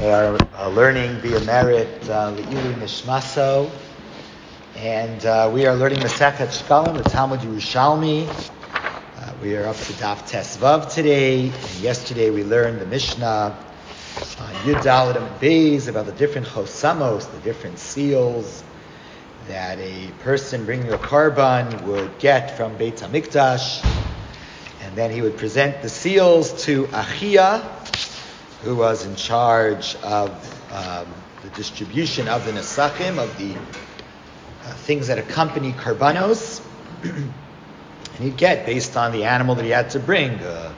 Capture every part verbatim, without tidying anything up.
We are uh, learning via merit uh, Le'ilu Nishmaso, and uh, we are learning Masechet Shkalim, the Talmud Yerushalmi. Uh, we are up to Daf Tes Vav today, and yesterday we learned the Mishnah on Yud Daled Amud Beis about the different chosamos, the different seals that a person bringing a korban would get from Beit HaMikdash, and then he would present the seals to Achia, who was in charge of um, the distribution of the nesachim, of the uh, things that accompany karbanos. And he'd get, based on the animal that he had to bring, uh,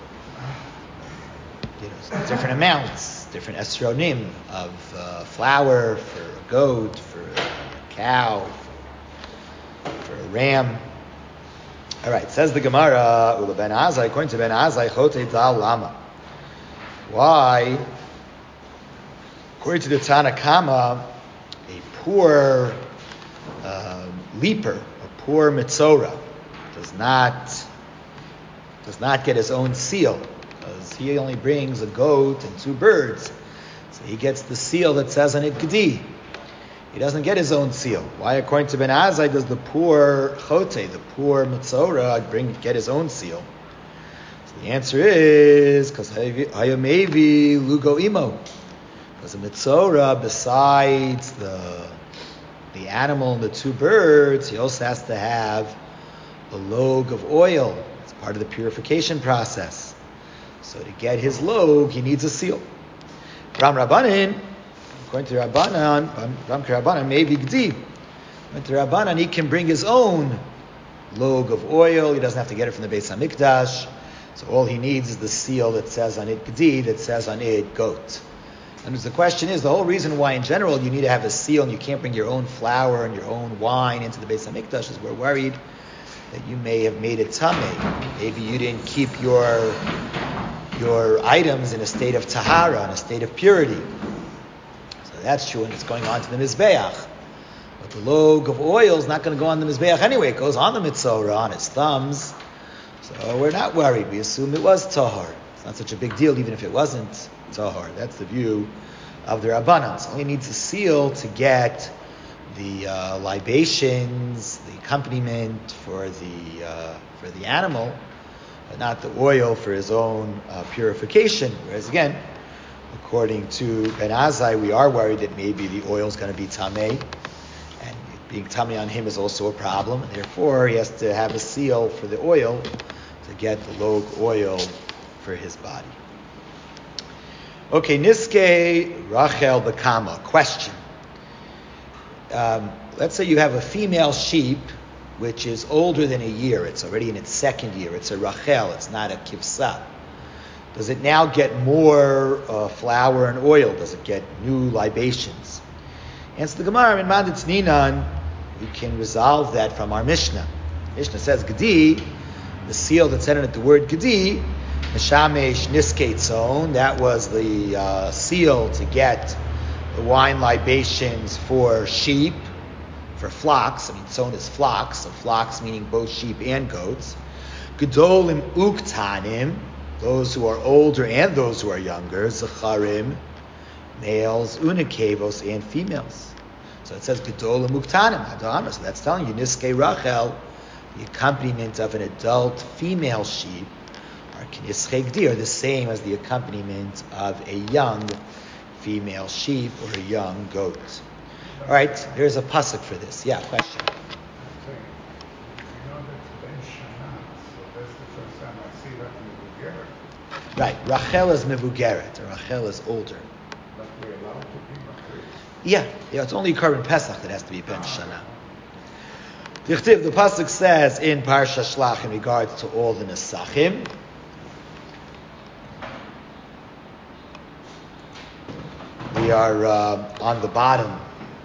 you know, different amounts, different esronim of uh, flour for a goat, for a cow, for, for a ram. All right, says the Gemara, Ula ben Azai, according to Ben Azai, Chote Dal Lama. Why? According to the Tanakama, a poor uh, leaper, a poor mitzora, does not does not get his own seal, because he only brings a goat and two birds. So he gets the seal that says on it Gedi. He doesn't get his own seal. Why, according to Ben Azai, does the poor chote, the poor mitzora, bring get his own seal? The answer is because hayamevi lugo imo, because the mitzora, besides the the animal and the two birds, he also has to have a log of oil. It's part of the purification process. So to get his log, he needs a seal. Ram Rabbanan, according to Rabbanan, Ram Rabbanan maybe gdi. According to Rabbanan, he can bring his own log of oil. He doesn't have to get it from the Beis HaMikdash. So all he needs is the seal that says on it Gedi, that says on it goat. And the question is, the whole reason why in general you need to have a seal and you can't bring your own flour and your own wine into the Beis HaMikdash is we're worried that you may have made it tameh. Maybe you didn't keep your your items in a state of tahara, in a state of purity. So that's true, and it's going on to the Mizbeach. But the log of oil is not going to go on the Mizbeach anyway. It goes on the mitzora, on his thumbs. So we're not worried. We assume it was tahar. It's not such a big deal, even if it wasn't tahar. That's the view of the Rabbanan. So he needs a seal to get the uh, libations, the accompaniment for the uh, for the animal, but not the oil for his own uh, purification. Whereas again, according to Ben Azai, we are worried that maybe the oil is going to be tameh, and being tameh on him is also a problem, and therefore he has to have a seal for the oil to get the log oil for his body. Okay, Niske Rachel Bekama. Question. Um, let's say you have a female sheep which is older than a year. It's already in its second year. It's a Rachel. It's not a Kivsa. Does it now get more uh, flour and oil? Does it get new libations? Answer the Gemara in Manditz Ninan. We can resolve that from our Mishnah. Mishnah says Gedi, the seal that said on it the word Gedi, Meshamesh Niskei Tzon, that was the uh, seal to get the wine libations for sheep, for flocks. I mean, Tzon is flocks, so flocks meaning both sheep and goats. Gedolim Uktanim, those who are older and those who are younger. Zacharim, males, Unikevos, and females. So it says Gedolim Uktanim, Adama, so that's telling you Niskei Rachel, the accompaniment of an adult female sheep, or Kniskei Gedi, are the same as the accompaniment of a young female sheep or a young goat. All right, there's a pasuk for this. Yeah, question. I'm saying, you know that's Ben Shana, so that's the first time I see that Mevugeret. Right, Rachel is Mevugeret, or Rachel is older. But we're allowed to be Makri. Yeah, yeah, it's only current Pesach that has to be Ben Shana. The pasuk says in Parsha Shlach in regards to all the nesachim. We are uh, on the bottom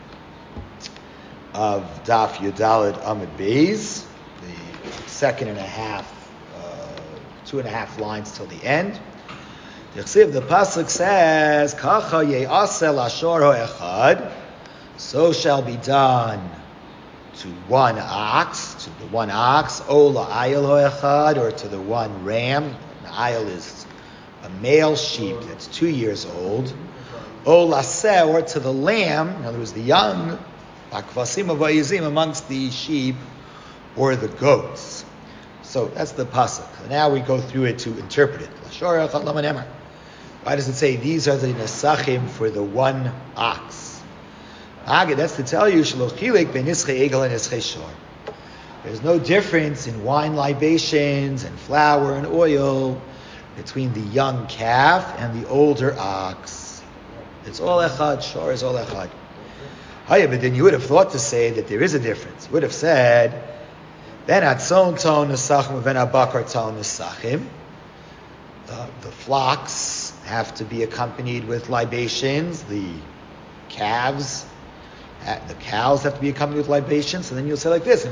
of Daf Yudalid Amud Beis, the second and a half, uh, two and a half lines till the end. The pasuk says, "Kacha ye'asel ashor ho'echad," so shall be done to one ox, to the one ox, o la'ayil ho'echad, or to the one ram. The ayil is a male sheep that's two years old. O laseh, or to the lamb, in other words, the young, akvasim vayizim, amongst the sheep or the goats. So that's the pasuk. Now we go through it to interpret it. Why does it say these are the nesachim for the one ox? That's to tell you, there's no difference in wine libations and flour and oil between the young calf and the older ox. It's all echad. Shor is all echad. But then you would have thought to say that there is a difference. You would have said, ben atzon ton nesachim, ben abakar ton nesachim. The flocks have to be accompanied with libations. The calves, the cows have to be accompanied with libations. And then you'll say like this: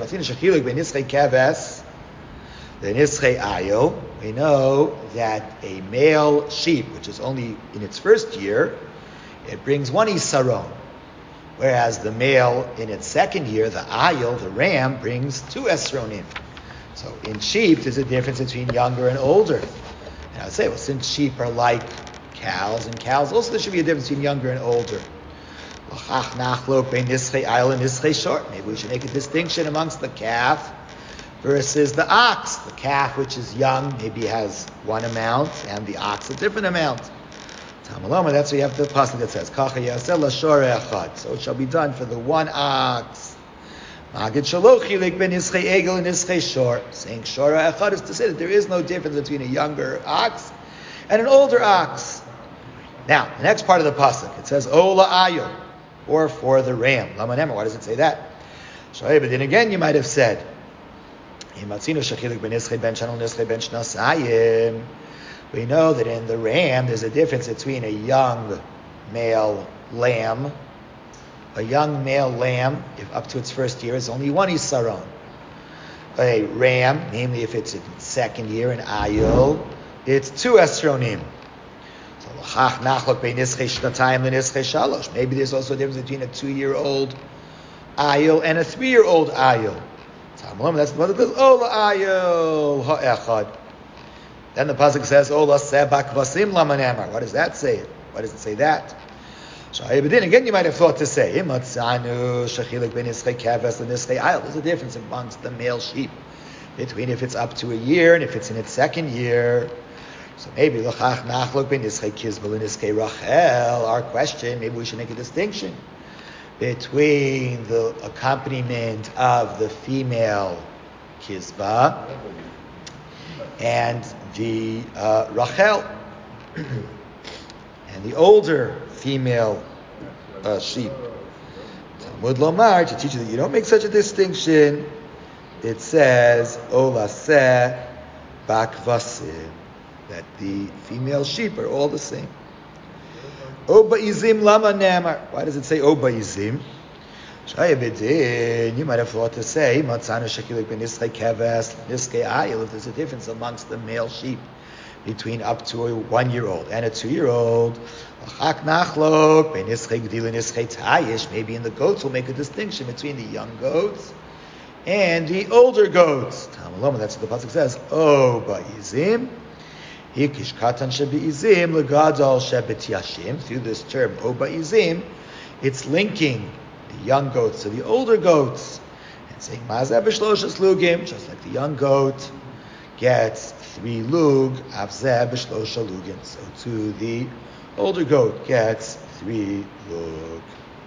we know that a male sheep, which is only in its first year, it brings one isaron, whereas the male in its second year, the ayil, the ram, brings two esronim. So in sheep, there's a difference between younger and older. And I would say, well, since sheep are like cows, and cows also, there should be a difference between younger and older. Maybe we should make a distinction amongst the calf versus the ox. The calf, which is young, maybe has one amount, and the ox a different amount. That's why you have the pasuk that says, so it shall be done for the one ox. Saying shora echad is to say that there is no difference between a younger ox and an older ox. Now, the next part of the pasuk, it says, Ola ayil, or for the ram. Lamanem, why does it say that? But then again, you might have said, we know that in the ram, there's a difference between a young male lamb. A young male lamb, if up to its first year, is only one isaron. A ram, namely if it's in its second year, an ayil, it's two esronim. Maybe there's also a difference between a two-year-old ayil and a three-year-old ayil. That's the pasuk says, Ola ayil ha'echad. Then the pasuk says, Ola sebak vasim lamanamar. What does that say? Why does it say that? But then again, you might have thought to say, there's a difference amongst the male sheep between if it's up to a year and if it's in its second year. So maybe our question, maybe we should make a distinction between the accompaniment of the female kizba and the uh, Rachel and the older female uh, sheep. Talmud Lomar, to teach you that you don't make such a distinction, it says Olaseh Bakvasim, that the female sheep are all the same. Oba Izim Lama Namar. Why does it say Oba Izim? You might have thought to say Matzanu Shakilik Ben Niskei Keves Niskei Ayil, if there's a difference amongst the male sheep between up to a one-year-old and a two-year-old. Maybe in the goats we'll make a distinction between the young goats and the older goats. That's what the pasuk says. Oh, ba'izim. Hikish katan shebe'izim legadol shebetiyashim. Through this term, oh, ba'izim, it's linking the young goats to the older goats and saying mazeh b'shloshas lugim, just like the young goat gets three lug, avzeh b'shlosha lugim. So to the older goat gets three lug.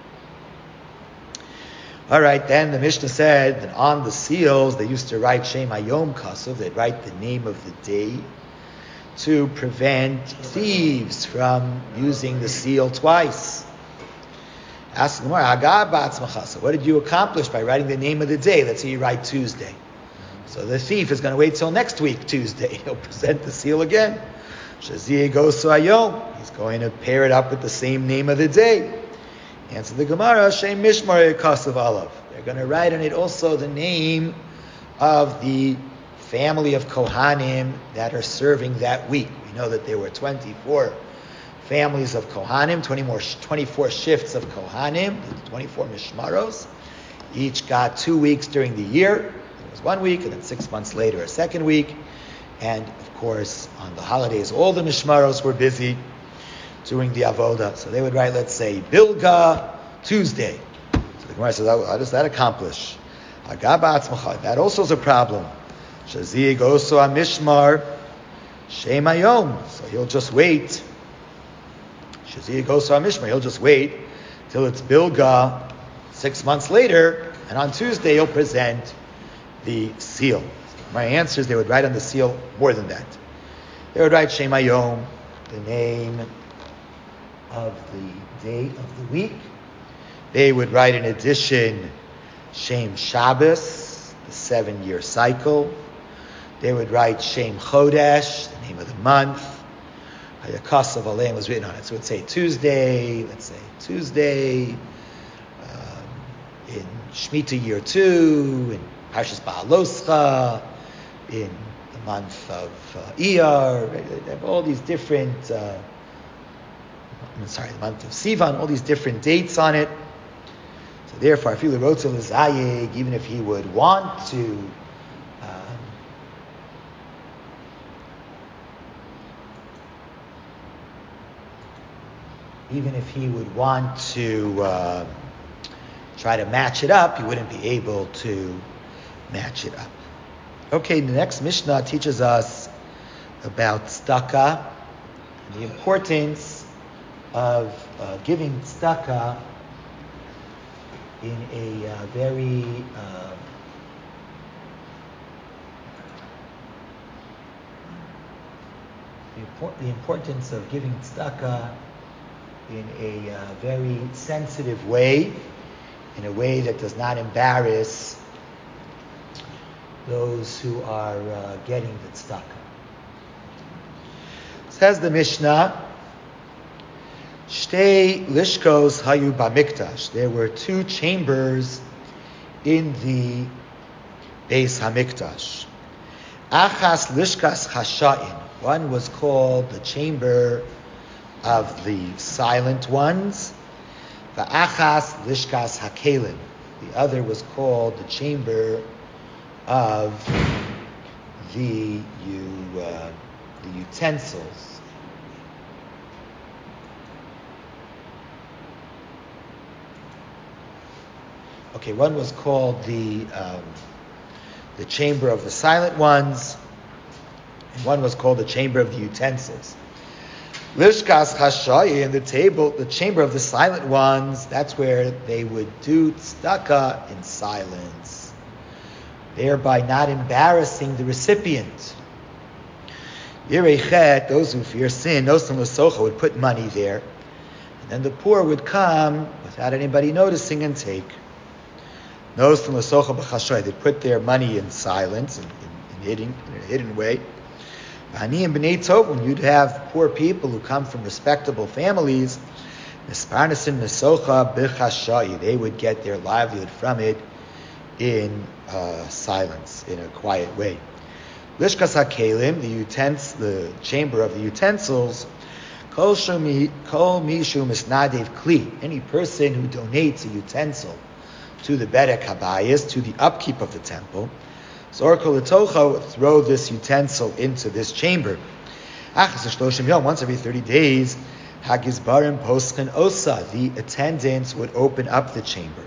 All right, then the Mishnah said that on the seals they used to write Shem Hayom Kasuv. They'd write the name of the day to prevent thieves from using the seal twice. Ask Gemara, Hagah ba'atzmacha. So what did you accomplish by writing the name of the day? Let's say you write Tuesday. So the thief is going to wait till next week, Tuesday. He'll present the seal again. Shaziyah goes to Hayom. He's going to pair it up with the same name of the day. Answer the Gemara, Shem Mishmar Kasav Alav. They're going to write on it also the name of the family of Kohanim that are serving that week. We know that there were twenty-four families of Kohanim, twenty more, twenty-four shifts of Kohanim, twenty-four Mishmaros. Each got two weeks during the year. There was one week, and then six months later a second week. And of course, on the holidays, all the Mishmaros were busy doing the avoda. So they would write, let's say, Bilga Tuesday. So the Gemara says, how does that accomplish? That also is a problem. Shazig also a mishmar shem hayom. So he'll just wait. Shazig also a mishmar. He'll just wait till it's Bilga six months later, and on Tuesday he'll present the seal. My answer is they would write on the seal more than that. They would write Shem Hayom, the name of the day of the week. They would write in addition Shem Shabbos, the seven-year cycle. They would write Shem Chodesh, the name of the month. Hayakasav Aleim was written on it. So it would say Tuesday, let's say Tuesday, um, in Shemitah year two, in Parshas Ba'aloscha, in the month of uh, Iyar. They have all these different, uh, I'm sorry, the month of Sivan, all these different dates on it. So therefore, Afilu Rotzel Zayeg, even if he would want to um, even if he would want to uh, try to match it up, he wouldn't be able to match it up. Okay, the next Mishnah teaches us about tzedakah and the importance of uh, giving tzedakah in a uh, very uh, the, import- the importance of giving tzedakah in a uh, very sensitive way, in a way that does not embarrass those who are uh, getting the tzedakah. Says the Mishnah, Shtei lishkos hayu bamikdash. There were two chambers in the Beis Hamikdash. Achas lishkas chasha'in. One was called the chamber of the silent ones. Va'achas lishkas hakelim. The other was called the chamber of the you, uh, the utensils. Okay, one was called the um, the chamber of the silent ones, and one was called the chamber of the utensils. Lishkas Chashayi, in the table, the chamber of the silent ones, that's where they would do tzedakah in silence, thereby not embarrassing the recipient. Yirechet, those who fear sin, Nosan L'socha, would put money there, and then the poor would come without anybody noticing and take. Nosan L'socha b'chashoy, they put their money in silence, in, in, in, hidden, in a hidden way. Ani and B'nai Tov, when you'd have poor people who come from respectable families, Nisparnasin L'socha b'chashoy, they would get their livelihood from it in uh, silence, in a quiet way. Lishkas HaKelim, the utens, the chamber of the utensils, Kol Mishu Misnadev Kli, any person who donates a utensil to the Bedek Habayis, to the upkeep of the temple, Zorko L'tocha would throw this utensil into this chamber. Once every thirty days, Hagizbarim Poskin Osa, the attendants would open up the chamber.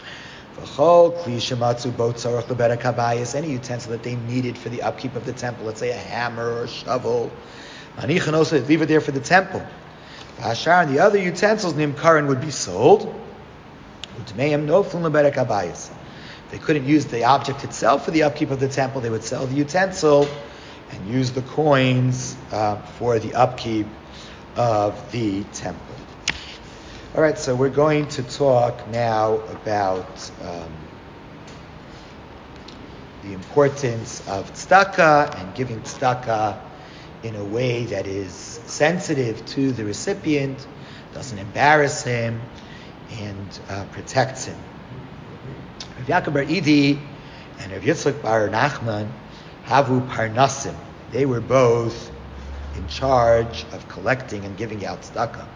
Any utensil that they needed for the upkeep of the temple, let's say a hammer or a shovel, also leave it there for the temple. And the other utensils, Nimkaran, would be sold. If they couldn't use the object itself for the upkeep of the temple, they would sell the utensil and use the coins uh, for the upkeep of the temple. All right, so we're going to talk now about um, the importance of tzedakah and giving tzedakah in a way that is sensitive to the recipient, doesn't embarrass him, and uh, protects him. Rav Yaakov bar Idi and Rav Yitzchak bar Nachman havu parnasim. They were both in charge of collecting and giving out tzedakah.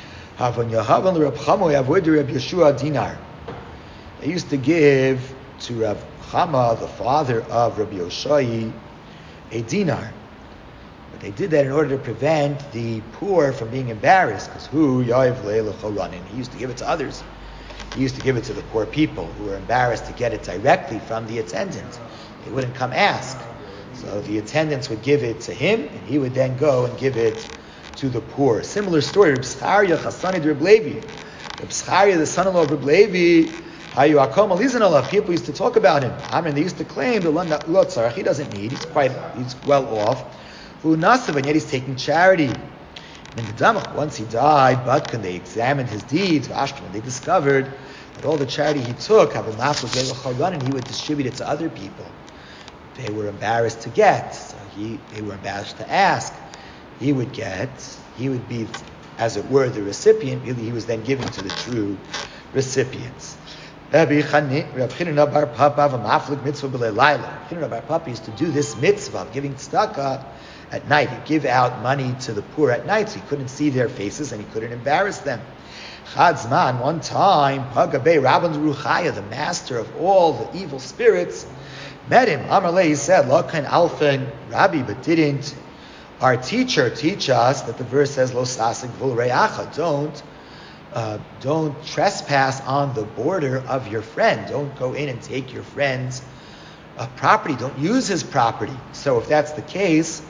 They used to give to Rav Chama, the father of Rabbi Yoshai, a dinar. But they did that in order to prevent the poor from being embarrassed, because who ya'iv le'lechoranin, he used to give it to others. He used to give it to the poor people who were embarrassed to get it directly from the attendant. They wouldn't come ask. So the attendants would give it to him, and he would then go and give it to the poor. Similar story, Reb Zcharia Chassanid Reb Levi. Reb Zcharia, the son-in-law of Reb Levi, Hayu Akom Alizanallah. People used to talk about him. I mean, they used to claim that Lo Tzarech, he doesn't need, he's quite, he's well off. Who Nasav, and yet he's taking charity. Once he died, Badkan, they examined his deeds, and they discovered that all the charity he took, and he would distribute it to other people. They were embarrassed to get, so he, they were embarrassed to ask. He would get, he would be, as it were, the recipient. Really, he was then giving to the true recipients. Rabbi Chanina bar Papa used to do this mitzvah of giving tzedakah at night. He'd give out money to the poor at night, so he couldn't see their faces and he couldn't embarrass them. Chadzman, one time, Pagabei Rabban Ruchaya, the master of all the evil spirits, met him. Amarle, he said, Lokan Alpha Rabbi, but didn't our teacher teach us that the verse says, Lo sasik vul reacha, don't, uh, don't trespass on the border of your friend. Don't go in and take your friend's uh, property. Don't use his property. So if that's the case,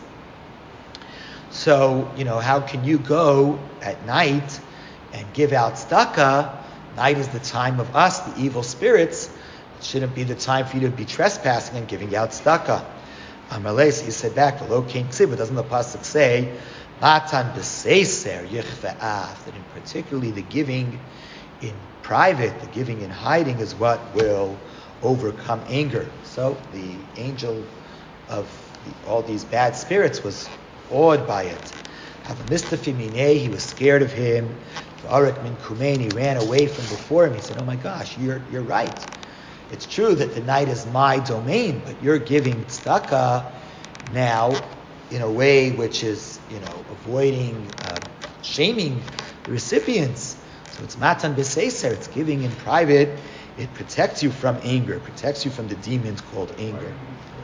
So, you know, how can you go at night and give out tzedakah? Night is the time of us, the evil spirits. It shouldn't be the time for you to be trespassing and giving out tzedakah. Amalei, so he said back, "V'lo kein ksiv," but doesn't the pasuk say, "Matan b'seiser yichve'af," that in particularly the giving in private, the giving in hiding, is what will overcome anger. So the angel of the, all these bad spirits was awed by it. He was scared of him. He ran away from before him. He said, "Oh my gosh, you're you're right. It's true that the night is my domain, but you're giving tzedakah now in a way which is, you know, avoiding uh, shaming the recipients. So it's matan b'seiser. It's giving in private. It protects you from anger. It protects you from the demons called anger."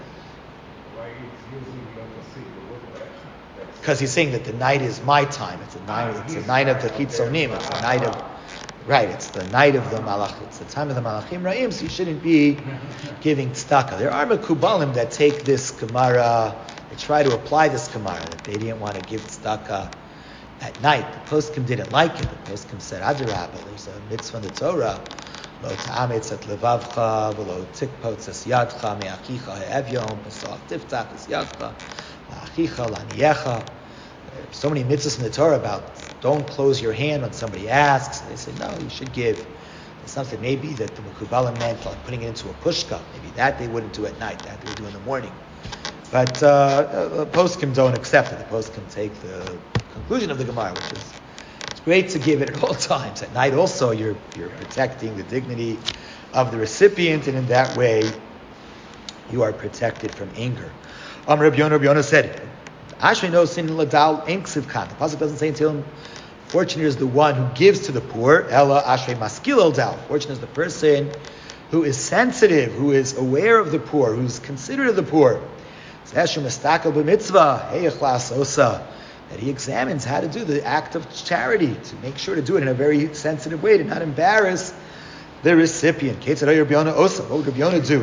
Because he's saying that the night is my time. It's a night. It's a night of the chitzonim. It's a night of, right? It's the night of the malach. It's the time of the malachim ra'im. So you shouldn't be giving tzedakah. There are mekubalim that take this gemara. They try to apply this gemara that they didn't want to give tzedakah at night. The poskim didn't like it. The poskim said, "Adarabah, there's a mitzvah in the Torah. Lo ta'ametz et levavcha, v'lo tikpotz es yadcha me'achicha he'evyom, pesach tiftach es yadcha, la'achicha la'niyecha." There's so many mitzvahs in the Torah about don't close your hand when somebody asks. They say, no, you should give. It's something maybe that the Mekubalim meant, like putting it into a pushka. Maybe that they wouldn't do at night. That they would do in the morning. But uh, the poskim don't accept it. The poskim take the conclusion of the Gemara, which is it's great to give it at all times. At night also, you're you're protecting the dignity of the recipient, and in that way, you are protected from anger. Um, Rabbi Yonah, Rabbi Yonah said, Ashrei no sin ladal ein ksiv kan. The pasuk doesn't say until him, fortunate is the one who gives to the poor. Ella ashrei maskil al dal. Fortunate is the person who is sensitive, who is aware of the poor, who's considerate of the poor. Zeshu mistakel b'mitzvah heyachlas osa. That he examines how to do the act of charity, to make sure to do it in a very sensitive way, to not embarrass the recipient. What would Rabbi Yonah do?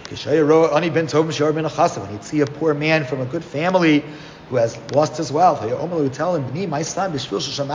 When he'd see a poor man from a good family who has lost his wealth, he would tell him, my son, you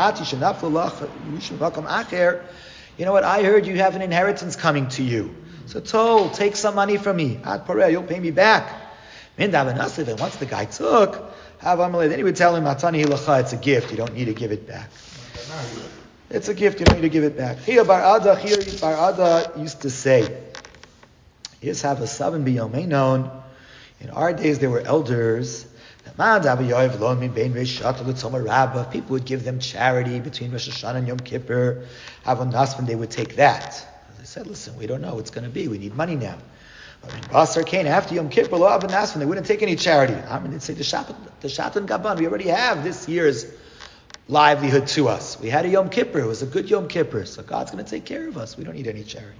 know what, I heard you have an inheritance coming to you. So told, take some money from me. You'll pay me back. And once the guy took, then he would tell him, it's a gift, you don't need to give it back. It's a gift, you don't need to give it back. Here, Bar Ada, here, Bar Ada used to say, here's have a seven known. In our days, there were elders. People would give them charity between Rosh Hashanah and Yom Kippur. Havon Nasvan, they would take that. They said, listen, we don't know what's going to be. We need money now. But when Basar came after Yom Kippur, Lo Havon Nasvan, they wouldn't take any charity. I mean, they'd say, the Shatan Gaban, we already have this year's livelihood to us. We had a Yom Kippur. It was a good Yom Kippur. So God's going to take care of us. We don't need any charity.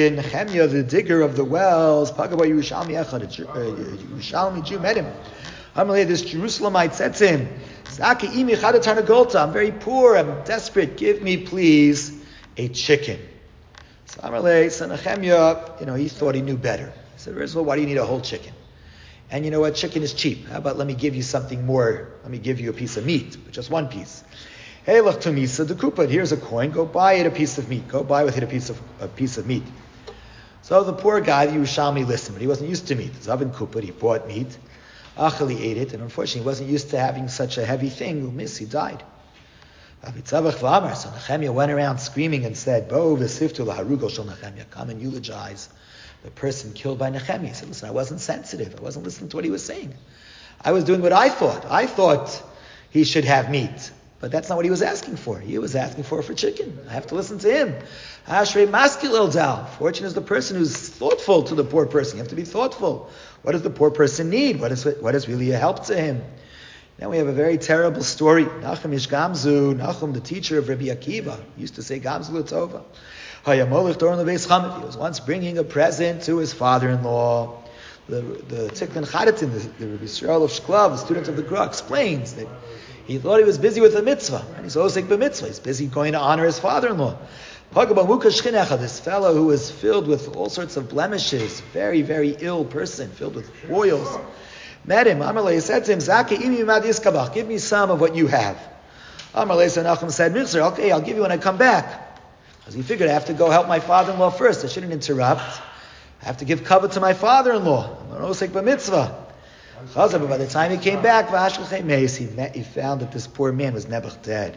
Nehemiah, the digger of the wells, Pagaba Yerushalmi Echad, a Yerushalmi Jew met him. Amalei, this Jerusalemite said to him, Zaki imi chada tarnagolta, I'm very poor, I'm desperate, give me please a chicken. So Amalei, so Nehemiah, you know, he thought he knew better. He said, well, why do you need a whole chicken? And you know what, chicken is cheap. How about let me give you something more, let me give you a piece of meat, just one piece. Hey, lach tumisa de kupad, here's a coin, go buy it a piece of meat, go buy with it a piece of a piece of meat. So the poor guy, the Yerushalmi, listened, but he wasn't used to meat. Zavin kupad, he bought meat. Achali ate it, and unfortunately he wasn't used to having such a heavy thing. Miss, he died. So Nehemiah went around screaming and said, Bo v'siftu laharugo shel Nehemiah, come and eulogize the person killed by Nehemiah. He said, listen, I wasn't sensitive. I wasn't listening to what he was saying. I was doing what I thought. I thought he should have meat. But that's not what he was asking for. He was asking for for chicken. I have to listen to him. Ashrei maskil eldal. Fortunate is the person who's thoughtful to the poor person. You have to be thoughtful. What does the poor person need? What is what is really a help to him? Now we have a very terrible story. Nachum ish Gamzu, Nachum, the teacher of Rabbi Akiva, used to say Gamzu l'tova. He was once bringing a present to his father-in-law. The the Tikkun Charitin, the, the Rabbi Yisrael of Shklav, the student of the Gra, explains that he thought he was busy with a mitzvah, and he's osek b'mitzvah. He's busy going to honor his father-in-law. This fellow who was filled with all sorts of blemishes, very, very ill person, filled with boils, met him. Amalei said to him, Zaki imi mad yiskabach, give me some of what you have. Amalei Nachum said, Mitzvah, okay, I'll give you when I come back. Because he figured I have to go help my father-in-law first. I shouldn't interrupt. I have to give cover to my father-in-law. I'm an osek b'mitzvah. But by the time he came back, he, met, he found that this poor man was nebuch dead.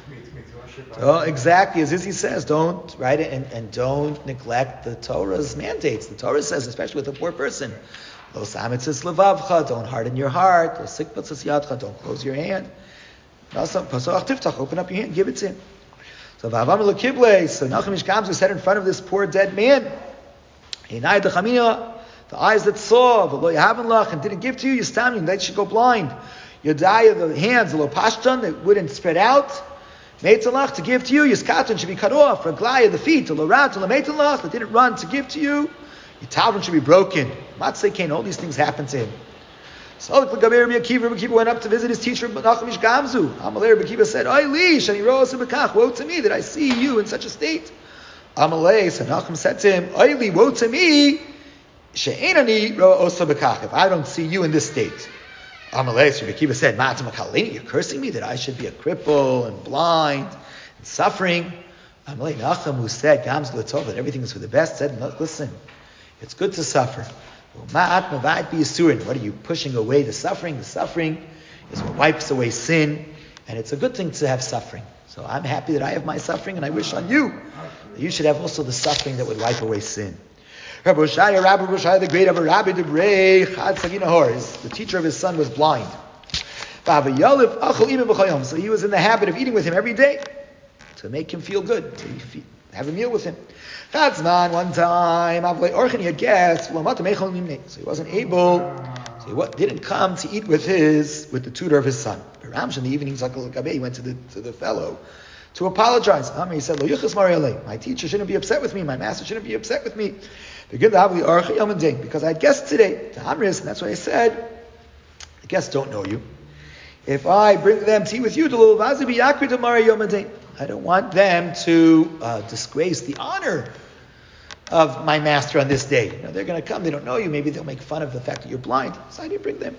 So exactly, as Izzy says, don't write it and, and don't neglect the Torah's mandates. The Torah says, especially with a poor person, Lo samitzis levavcha, don't harden your heart. Lo sikpatzis yadcha, don't close your hand. Pasach tiftach, open up your hand, give it to him. So Vavam Lekible, so Nachum ish Gamzu said in front of this poor dead man, Einai dechamina, the eyes that saw, the lo yahaven lach, and didn't give to you, you stam, you should go blind. Yodaya, the hands, the lo pashtan, that wouldn't spread out. Meitzalach, to give to you, Yiskatan should be cut off. Raglaya, the feet, the lo rat, the lo meitzalach, that didn't run to give to you. Your talon should be broken. Matzei Kain, all these things happened to him. So Rabbi Akiva went up to visit his teacher, Nachum ish Gamzu. Amalei Rabbi Akiva said, Oy li, shani ro'os b'kach, woe to me that I see you in such a state. Amalei, so Nachum said to him, Oy li, woe to me, she'enani ro'os b'kach, if I don't see you in this state. Amalei, so Rabbi Akiva said, Ma'atam akaleni, you're cursing me that I should be a cripple and blind and suffering. Amalei, Nachum, who said, Gamzu l'tov, that everything is for the best, said, listen, it's good to suffer. What are you pushing away the suffering? The suffering is what wipes away sin, and it's a good thing to have suffering. So I'm happy that I have my suffering, and I wish on you that you should have also the suffering that would wipe away sin. Rabbi Roshaya, Rabbi Roshaya, the great Rabbi Debrei, Chad Sagina Hor, the teacher of his son was blind. So he was in the habit of eating with him every day to make him feel good, to have a meal with him. Chatzman, one time, he had guests, so he wasn't able, so he what, didn't come to eat with his, with the tutor of his son. Ramsh in the evening, he went to the to the fellow to apologize. He said, my teacher shouldn't be upset with me, my master shouldn't be upset with me, because I had guests today. And that's why I said, the guests don't know you. If I bring them tea with you, I don't want them to uh, disgrace the honor of my master on this day. You know, they're going to come, they don't know you, maybe they'll make fun of the fact that you're blind. So I didn't bring them.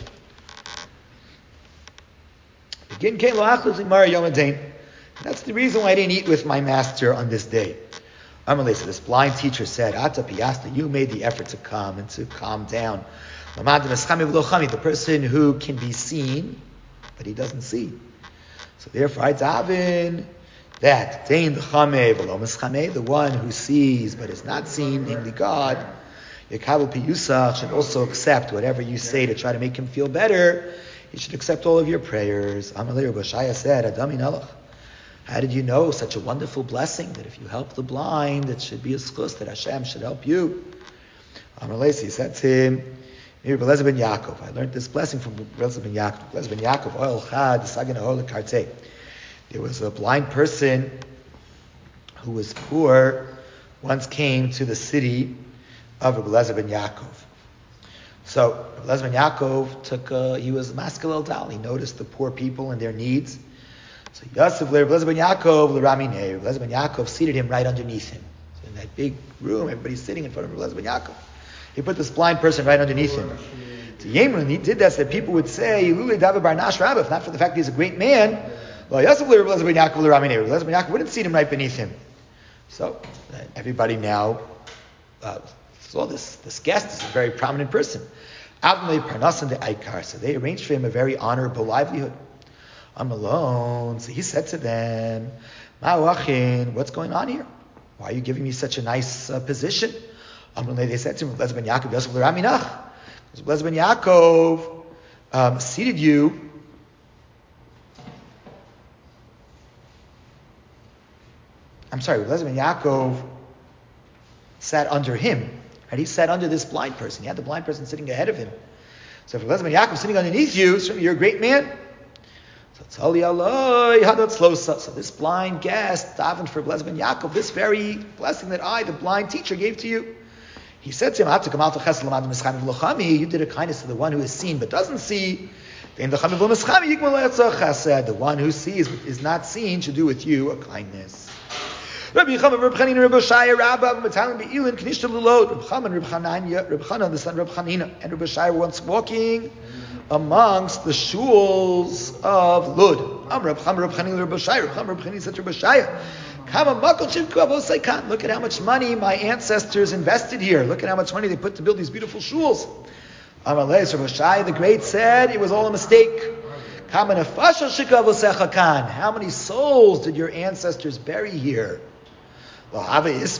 That's the reason why I didn't eat with my master on this day. Amalei, so this blind teacher said, Ata piyasta, you made the effort to come and to calm down. The person who can be seen, but he doesn't see. So therefore, I daven that the one who sees but is not seen, namely God, should also accept whatever you say to try to make him feel better. He should accept all of your prayers. Amalei Rabbi Shaya said, Adami Nalach, how did you know such a wonderful blessing that if you help the blind, it should be a schus that Hashem should help you? Amalei, he said to him, Rebbe ben Yaakov. I learned this blessing from Rebbe ben Yaakov. Rebbe ben Yaakov, oil chad, sagin ahol lekarte. There was a blind person who was poor, once came to the city of Rebbe ben Yaakov. So Rabbi Eliezer ben Yaakov took, uh, he was Maskil El Dal. He noticed the poor people and their needs. So Yosef, Rabbi Eliezer ben Yaakov, L'Rami Nei. Rabbi Eliezer ben Yaakov seated him right underneath him. So in that big room, everybody's sitting in front of Rabbi Eliezer ben Yaakov. He put this blind person right underneath him. To Yemron, he did that so that people would say, Luli David Barnash Rabbi, if not for the fact that he's a great man, well, Yosef Rabbi Eliezer ben Yaakov L'Rami Nei. Rabbi Eliezer ben Yaakov wouldn't seat him right beneath him. So uh, everybody now uh, saw this. This guest is a very prominent person. So they arranged for him a very honorable livelihood. I'm alone. So he said to them, what's going on here? Why are you giving me such a nice uh, position? They said to him, Eliezer ben Yaakov, Yosef L'Rami Nach. Eliezer ben Yaakov um, seated you I'm sorry, Eliezer ben Yaakov sat under him. Right? He sat under this blind person. He had the blind person sitting ahead of him. So if Eliezer ben Yaakov sitting underneath you, certainly you're a great man. So this blind guest davened for Eliezer ben Yaakov, this very blessing that I, the blind teacher, gave to you. He said to him, you did a kindness to the one who is seen but doesn't see. The one who sees but is not seen should do with you a kindness. Rabbi Yechanan, Rabbi Chanina, Rabbi Shaya, Rabbi Matalim Be'ilin, Kanishta Lulot, Rabbi Chanan, Rabbi Chananya, Rabbi Chanan, the son of Rabbi Chanina, and Rabbi Shaya were once walking amongst the shuls of Lud. Am Rabbi Chanan, Rabbi Chanina, Rabbi Shaya, Rabbi Chanan, Rabbi Chanina said to Rabbi Shaya, Kama Makol Shivku Avosai Kan. Look at how much money my ancestors invested here. Look at how much money they put to build these beautiful shuls. Amalei, so Rabbi Shaya the Great said it was all a mistake. Kama Nefashal Shivku Avosai Kan. How many souls did your ancestors bury here? Weren't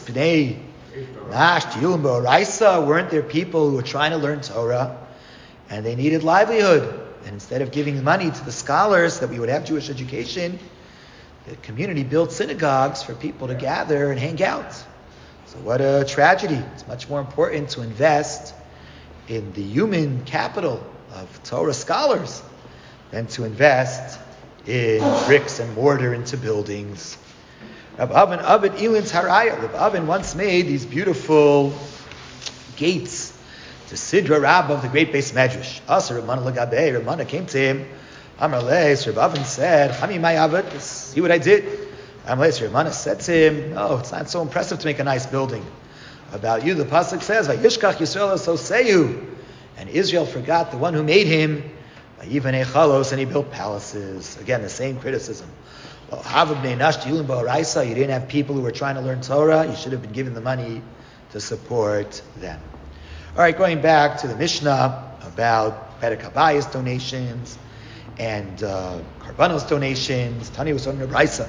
there people who were trying to learn Torah and they needed livelihood? And instead of giving money to the scholars so that we would have Jewish education, the community built synagogues for people to gather and hang out. So what a tragedy. It's much more important to invest in the human capital of Torah scholars than to invest in bricks and mortar into buildings. Rabbi Avin Abed Ilin's Haraya. Rabbi Avin once made these beautiful gates to Sidra Rabbah of the great base Medrash. Asa Ramana Lagabe. Ramana came to him. Amar Leis. Rabbi Avin said, Hami my Aved, see what I did. Amar Leis. Ramana said to him, no, it's not so impressive to make a nice building. About you, the pasuk says, Vayishkach Yisrael Asoseu. And Israel forgot the one who made him. Vayivanei Chalos, and he built palaces. Again, the same criticism. You didn't have people who were trying to learn Torah. You should have been given the money to support them. All right, going back to the Mishnah about Perek Habayis donations and uh, Karbanos donations. Tani was on the Brisa.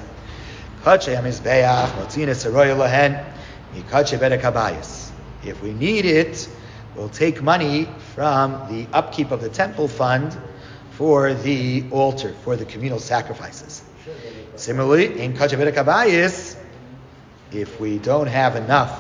If we need it, we'll take money from the upkeep of the temple fund for the altar, for the communal sacrifices. Similarly, in Kach Perek Habayis, if we don't have enough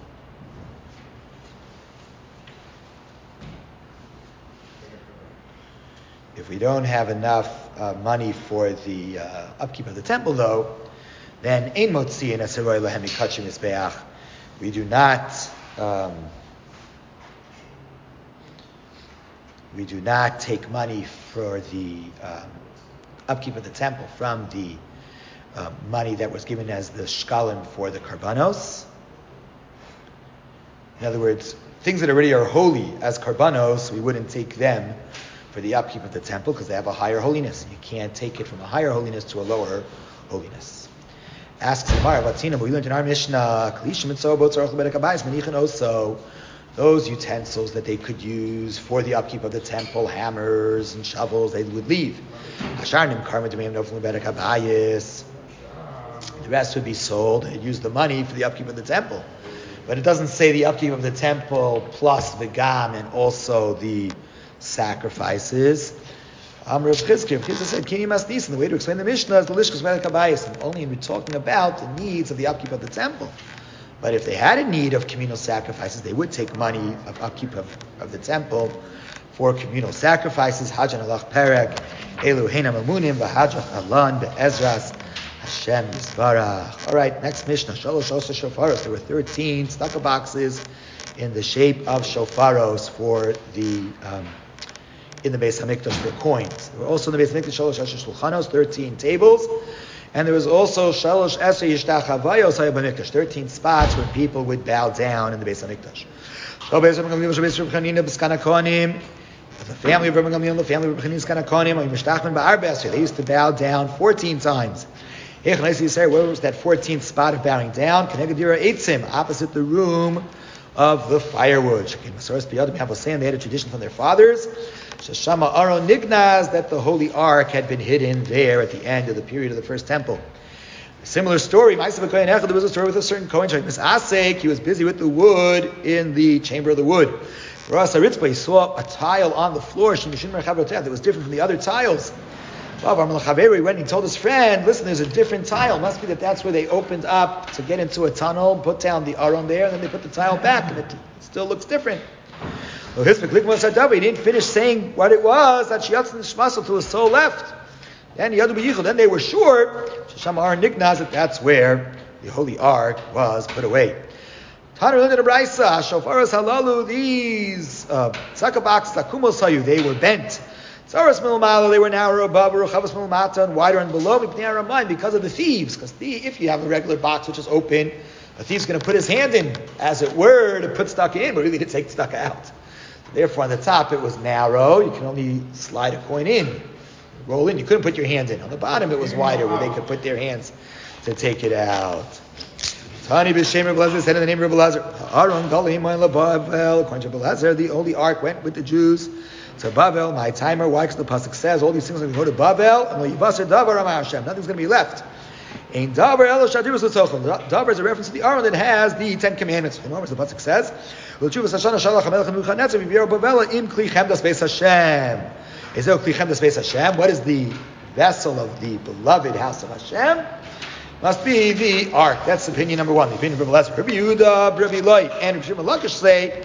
if we don't have enough uh, money for the uh, upkeep of the temple, though, then Ein Motziin Aseroy Lehem Mikachim Mizbeach. We do not um, we do not take money for the um, upkeep of the temple from the uh, money that was given as the shkalim for the karbanos. In other words, things that already are holy as karbanos, we wouldn't take them for the upkeep of the temple because they have a higher holiness. You can't take it from a higher holiness to a lower holiness. Asks Gemara, Vatina, we learned in our Mishnah, also those utensils that they could use for the upkeep of the temple, hammers and shovels, they would leave. The rest would be sold and use the money for the upkeep of the temple. But it doesn't say the upkeep of the temple plus the gam and also the sacrifices. Um, Rav Chizkiah, Rav Chizkiah said, Kini Mas Nisan, the way to explain the Mishnah is the Lishkas Perek Habayis, and only we're talking about the needs of the upkeep of the temple. But if they had a need of communal sacrifices, they would take money of upkeep of, of the temple for communal sacrifices. Hajan Alach Perek, Elu Heinam Amunim, V'Hajach Alan, Be'ezras, Hashem Yisbarach. All right, next Mishnah, Shalosh Osa Shofaros. There were thirteen stucco boxes in the shape of shofaros for the um, in the Beis Hamikdash for coins. There were also in the Beis Hamikdash shalosh esher shulchanos, thirteen tables, and there was also shalosh esher yishtachavayos hayah b'mikdash, thirteen spots where people would bow down in the Beis Hamikdash. The family of Rabbi Gamliel, the family of Rabbi Chanina Kohanim, they used to bow down fourteen times. Where was that fourteenth spot of bowing down? Opposite the room of the firewood. They had a tradition from their fathers. Sheshama Aron Nignaz, that the Holy Ark had been hidden there at the end of the period of the first temple. A similar story, there was a story with a certain Kohen, he was busy with the wood in the chamber of the wood. He saw a tile on the floor that was different from the other tiles. He went and he told his friend, listen, there's a different tile. Must be that that's where they opened up to get into a tunnel, put down the aron there, and then they put the tile back, and it still looks different. He didn't finish saying what it was, that Shiatz Nishmasel till his soul left. Then then they were sure that that's where the Holy Ark was put away. Tanur learned in a braysa, shofaros halalu, these uh, tzakabaks, takumos hayu, they were bent. Tzaras milmala, they were narrow above, ruchavas milmata, and wider and below, because of the thieves. Because the, if you have a regular box which is open, a thief's going to put his hand in, as it were, to put tzedakah in, but really to take tzedakah out. Therefore, on the top it was narrow. You can only slide a coin in, roll in. You couldn't put your hand in. On the bottom it was wider, where they could put their hands to take it out. Tani b'shem Rebbe Elazar said in the name of Rebbe Elazar, Aaron Galim Bavel. According to Rebbe Elazar, the Holy Ark went with the Jews to Bavel. My timer, why? Because the pasuk says all these things are going to go to Bavel, and lo yivasar davar amar Hashem. Nothing's going to be left. Ein davar elo shadirus l'tzochel. Davar is a reference to the Aaron that has the Ten Commandments. You know what the pasuk says? L'tshuvas Hashanah shalach hamelech Nebuchadnezzar v'yiro Bavel im kli chemdas beis Hashem. Is there kli chemdas beis Hashem? What is the vessel of the beloved house of Hashem? Must be the ark. That's opinion number one. The opinion of Rebbe Elazar. Rabbi Yehuda, Rabbi Loi, and Rabbi Shimon Lakish say,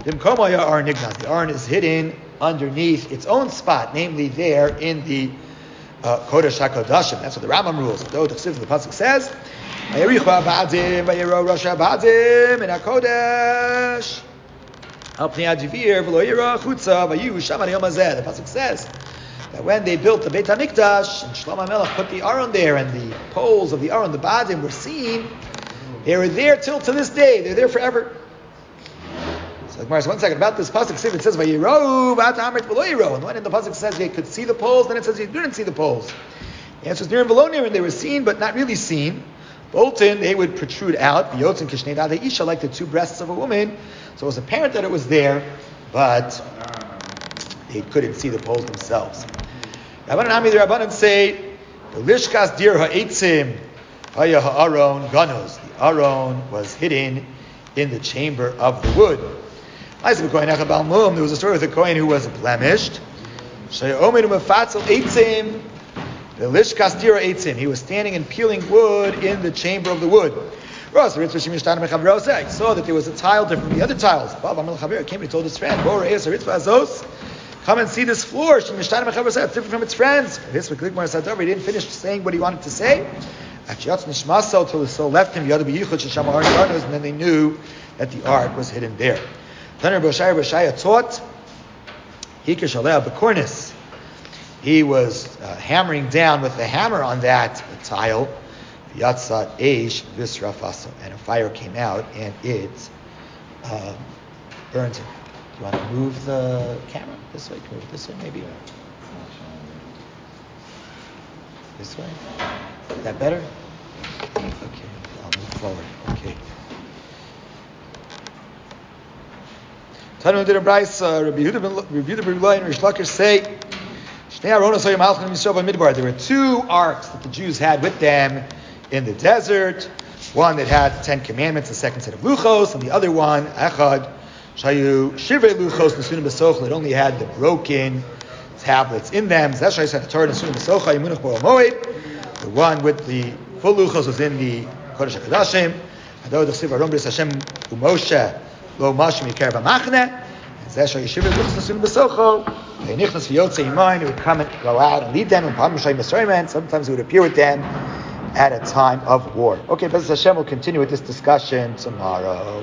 the Aron is hidden underneath its own spot, namely there in the uh, Kodesh HaKodashim. That's what the Rambam rules. Though the pasuk says, "Vayerichu abadim, vayero rosh abadim in HaKodesh." Al-pnei adivir v'lo yira chutza vayu sham hayom hazeh. The pasuk says that when they built the Beit HaMikdash, and Shlomo HaMelech put the Aron there, and the poles of the Aron, the Badim, were seen, they were there till to this day. They're there forever. So, Mars, one second, about this pasuk, it says, Vayirou v'ata amrit v'lo yirou. And when in the pasuk says they could see the poles, then it says they didn't see the poles. The answer is near and below near, and they were seen, but not really seen. Bolton, they would protrude out, Yotzin kishnei da'adei isha, like the two breasts of a woman. So it was apparent that it was there, but they couldn't see the poles themselves. Rabbanan Ami, the Rabbanan say, Lishkas dir ha'etzim haya ha'aron ganos. The Aron was hidden in the chamber of the wood. There was a story with a Kohen who was blemished. He was standing and peeling wood in the chamber of the wood. He saw that there was a tile different from the other tiles. He came and he told his friend, come and see this floor. It's different from its friends. He didn't finish saying what he wanted to say. Till the soul left him, and then they knew that the ark was hidden there. Then Bashaya taught, he was uh, hammering down with the hammer on that tile, and a fire came out and it uh, burned him. Do you want to move the camera this way? Can we move it this way, maybe? This way? Is that better? Okay, I'll move forward. Okay. Tanu did a braysa. Rabbi Yehuda ben Loi and Rish Lakish say, there were two arks that the Jews had with them in the desert. One that had the Ten Commandments, the second set of luchos, and the other one, Echad, Shayu Shirvei luchos Nesunim b'sochel. It only had the broken tablets in them. Zeshay said the Torah Nesunim b'sochel Yimunach Bo'el Moed. The one with the full luchos was in the Kodesh HaKodashim. Ado d'chsiv Aron b'ris Hashem u'Moshe lo mashim yikar b'machne. Zeshay Shirvei luchos Nesunim b'sochel. They nichnas v'yotzei imayin. It would come and go out and lead them. And sometimes it would appear with them at a time of war. Okay, Bezos Hashem will continue with this discussion tomorrow.